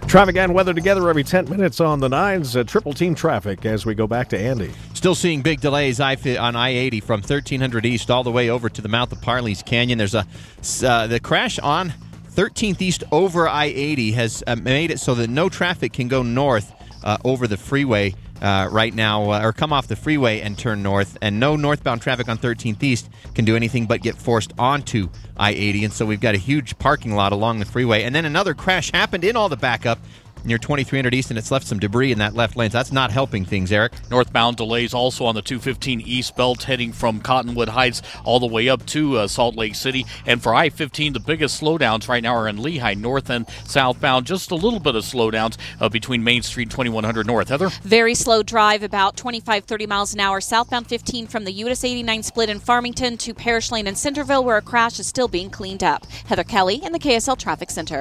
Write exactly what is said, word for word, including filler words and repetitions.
Traffic and weather together every ten minutes on the nines. Uh, triple team traffic as we go back to Andy. Still seeing big delays on I eighty from thirteen hundred East all the way over to the mouth of Parley's Canyon. There's a uh, the crash on thirteenth East over I eighty has uh, made it so that no traffic can go north uh, over the freeway uh, right now, uh, or come off the freeway and turn north, and no northbound traffic on thirteenth East can do anything but get forced onto I eighty, and so we've got a huge parking lot along the freeway. And then another crash happened in all the backup near twenty-three hundred East, and it's left some debris in that left lane. So that's not helping things, Eric. Northbound delays also on the two fifteen East Belt heading from Cottonwood Heights all the way up to uh, Salt Lake City. And for I fifteen, the biggest slowdowns right now are in Lehigh, north and southbound. Just a little bit of slowdowns uh, between Main Street and twenty-one hundred North. Heather? Very slow drive, about twenty-five, thirty miles an hour. Southbound fifteen from the U S eighty-nine split in Farmington to Parish Lane in Centerville, where a crash is still being cleaned up. Heather Kelly in the K S L Traffic Center.